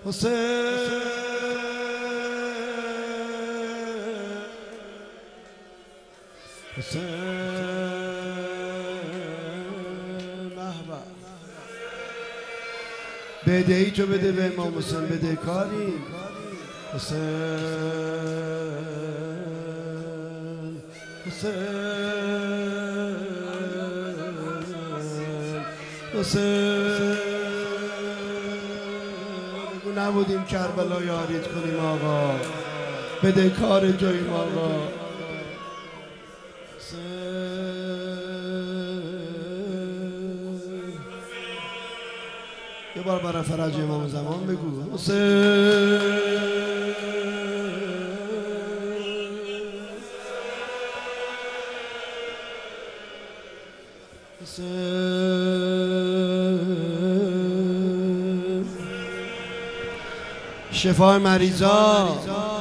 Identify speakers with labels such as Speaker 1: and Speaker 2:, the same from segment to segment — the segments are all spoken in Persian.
Speaker 1: بده ای تو بده به امام حسین، بده کاری حسین بگو نبودیم کربلا یارید کنیم آقا، بده کار تویم آقا. یه بار برای فرج امام زمان بگو شفای مریضا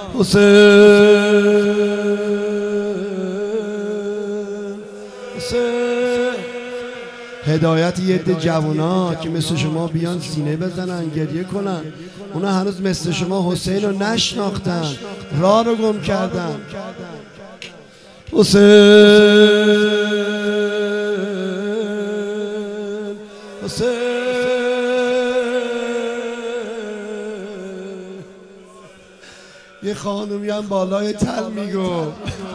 Speaker 1: هدایت یه عده جوونا که مثل شما بیان سینه بزنن گریه کنن، اونا هنوز مثل شما حسین رو نشناختن، راه رو گم کردن. حسین یه خانومی هم بالای تل میگو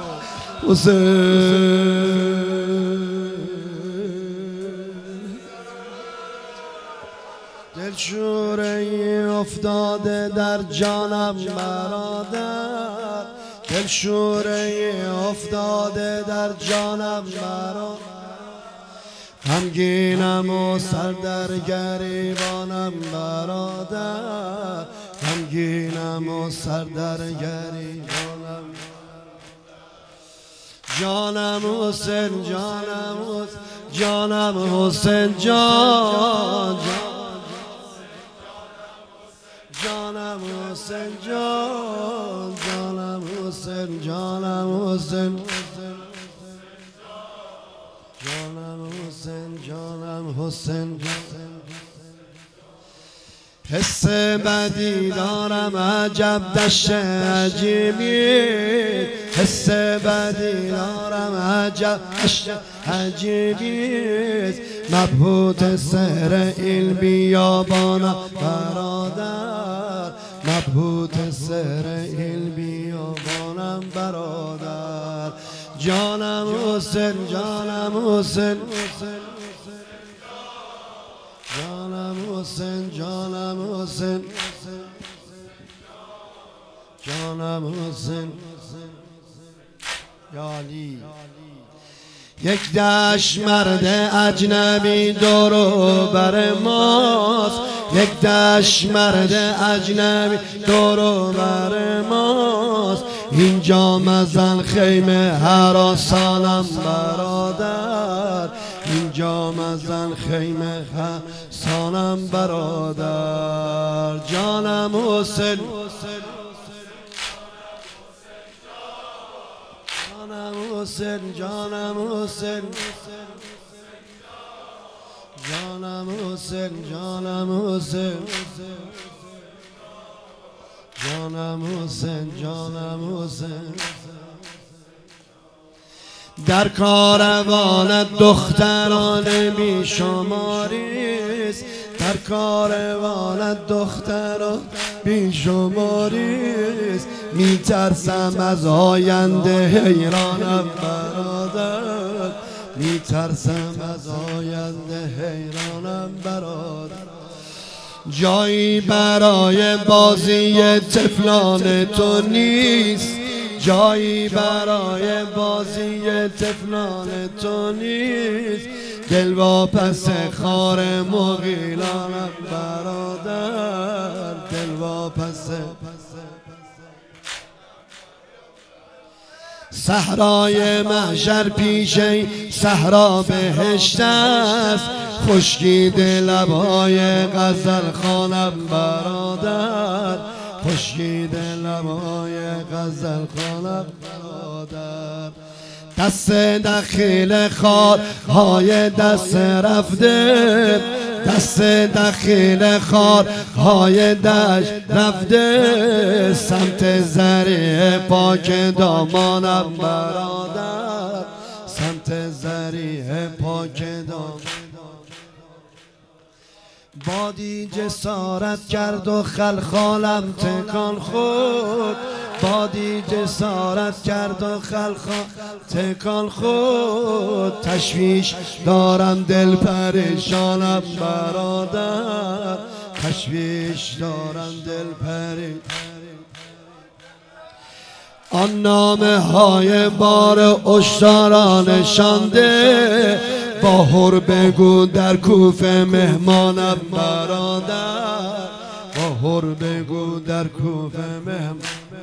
Speaker 1: دلشوره افتاده در جانم برادر، دلشوره افتاده در جانم برادر، غمگینم و سر در گریبانم برادر، غمگینم و سر در گریبانم، جانم حسین جانم حسین جانم حسین جان جانم حسین جان جانم حسین جانم حسین جانم حسین جانم حسین حس بدی دارم عجب دشت عجیبی، حس بدی دارم عجب دشت عجیبی، مبهوت سحر این بیابانم برادر، مبهوت سحر این بیابانم برادر، جانم حسین جانم حسین جانم حسین جانم حسین جانم حسین یا علی. یک دشت مرد اجنبی دورو بر ماست، یک دشت مرد اجنبی دورو بر ماست، اینجا مزن خیمه هراسانم برادر، اینجا مزن خیمه هراسانم برادر، جانم حسین جانم حسین جانم حسین جانم حسین جانم حسین جانم حسین جانم حسین در کاروان دختران بی شماریست، در کاروان دختران بی شماریست، میترسم از آینده حیرانم برادر، میترسم از آینده حیرانم برادر، جایی برای بازی طفلان تو نیست، جایی برای بازی طفلان تو نیست، دل واپس خار مغیلانم برادر، دل واپس صحرای محشر پیشه صحرا بهشت است، خشکید لبای غزل خوانم برادر، خشکید لبای غزل خوانم برادر، دست دخیل خارهای دست رفته، دست دخیل خارهای دشت رفته، سمت زریع پاک دامانم برادر، سمت زریع پاک دامانم. بادی جسارت کرد و خلخالم تکان خورد، بادی جسارت کرد و خلخال تکان خورد. تشویش دارم دل پریشانم برادر، تشویش دارم دل پریشانم. آن نامه های بار اشتران شانده، باهر بگو در کوفه مهمانم برادر، باهر بگو در کوفه مهمان.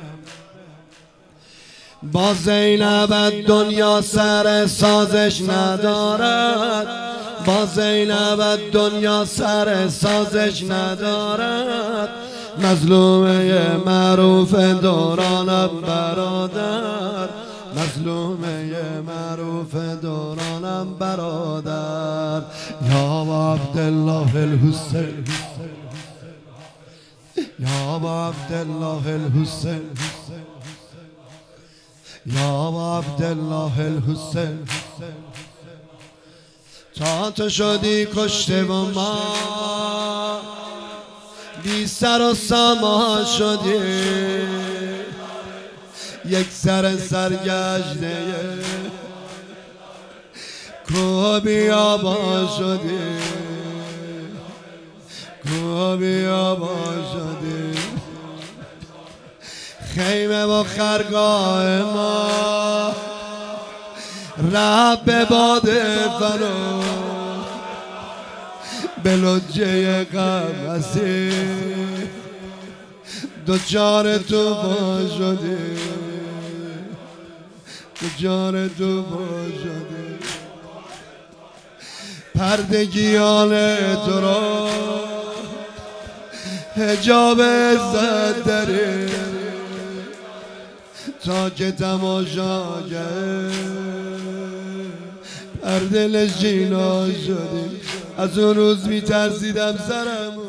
Speaker 1: با زینب دنیا سر سازش ندارد، با زینب دنیا سر سازش ندارد. مظلومه معروف دورانم برادر، مظلومه معروف دورانم برادر. یا عبدالله الحسین، یا عبدالله الحسین، یا عبدالله الحسین. تا تو شدی کشته و ما بی سر و سامان شدی، یک سر سرگشته کوه بیابان شدی، کوه بیابان شدی. خیمه و خرگاه ما رب به باد فنا، به لجه قفسی دوچار تو با شدی، دوچار تو با شدی. پردگیان تو را حجاب عزت داری، تا که تماشاگر پرده نشینا شدی. از اون روز میترسیدم سرم